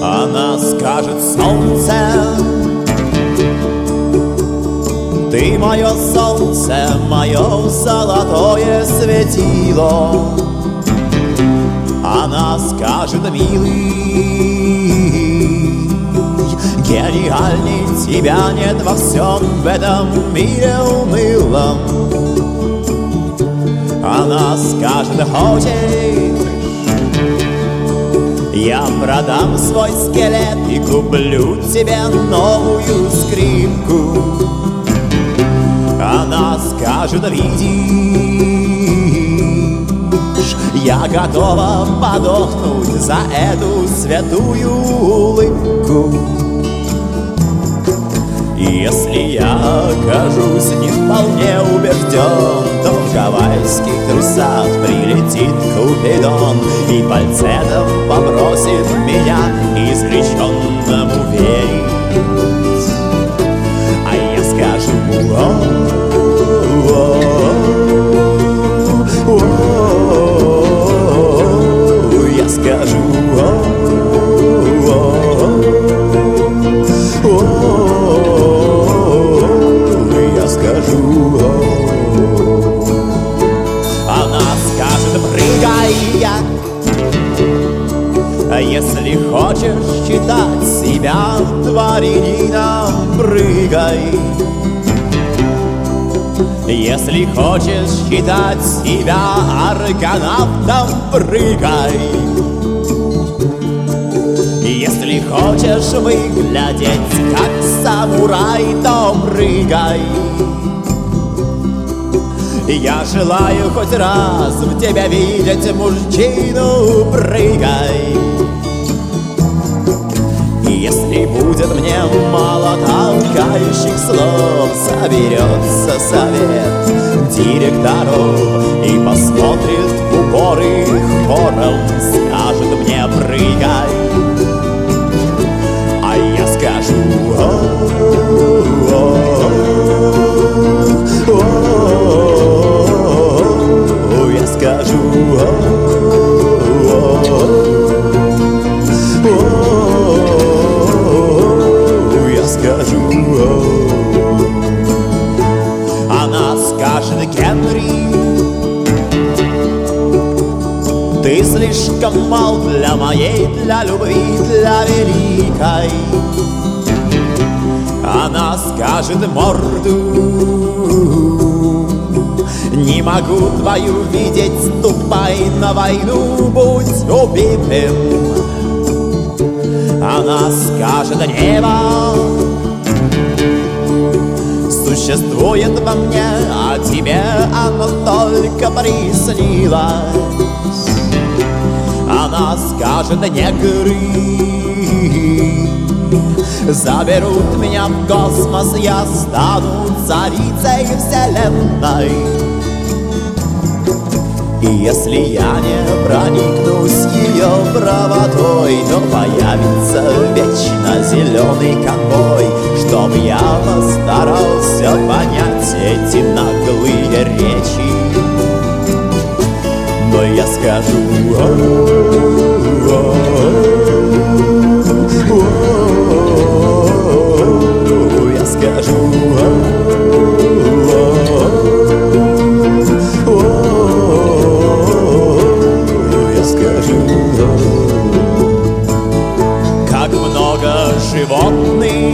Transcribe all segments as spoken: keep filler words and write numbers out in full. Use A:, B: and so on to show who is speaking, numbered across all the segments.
A: Она скажет: солнце, ты мое солнце, мое золотое светило. Она скажет: милый, гениальней тебя нет во всем в этом мире унылом. Она скажет: хочешь, я продам свой скелет и куплю тебе новую скрипку. Она скажет: видишь, я готова подохнуть за эту святую улыбку. И если я окажусь не вполне убежден, то в гавайских трусах прилетит Купидон и фальцетом попросит меня изреченному верить. А я скажу: о-о-о-о-о-о, я скажу: о-о-о-о-о, я скажу. Она скажет: прыгай, если хочешь считать себя дворянином, прыгай. Если хочешь считать себя аргонавтом, прыгай. Если хочешь выглядеть как самурай, то прыгай. Я желаю хоть раз в тебя видеть мужчину, прыгай. И если будет мне мало толкающих слов, соберется совет директоров и посмотрит в упор и хором скажет мне: прыгай. А я скажу: о-о-о-о-о, я скажу: о-о-о-о-о, я скажу. Она скажет: Генри, ты слишком мал для моей, для любви, для великой. Она скажет: морду, не могу твою видеть, ступай на войну, будь убитым. Она скажет: небо существует во мне, а тебе оно только приснилось. Она скажет: негры заберут меня в космос, я стану царицей вселенной. И если я не проникнусь ее правотой, то появится вечно зеленый конвой, чтоб я постарался понять эти наглые речи. Но я скажу: о-о-о-о-о, я скажу: я скажу. Как много животных,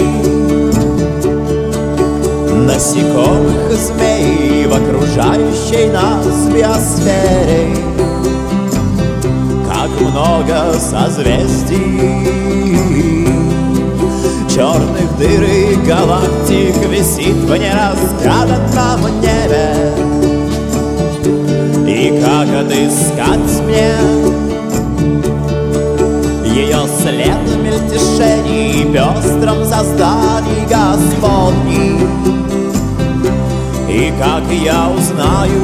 A: насекомых, змей в окружающей нас биосфере. Как много созвездий, черных дыр и галактик висит в неразгаданном небе. И как отыскать мне ее след в мельтешении и пестром создании Господней? И как я узнаю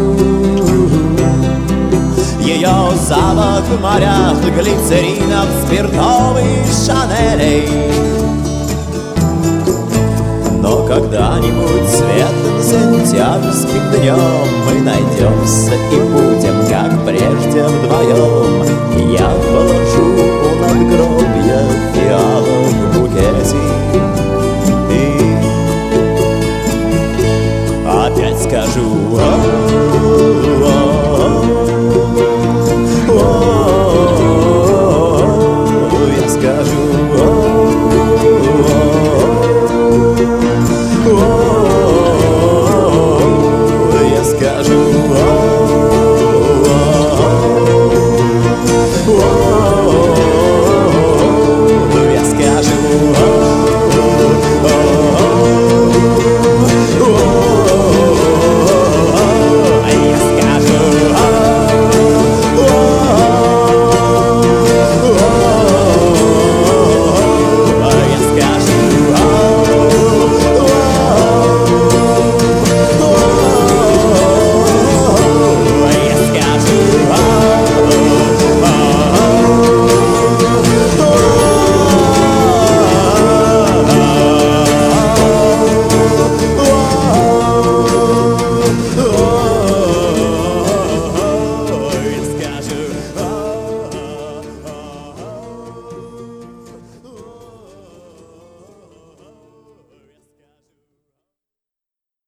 A: ее запах в морях глицеринов, спиртов и шанелей? Но когда-нибудь светлым сентябрьским днем мы найдемся и будем, как прежде, вдвоем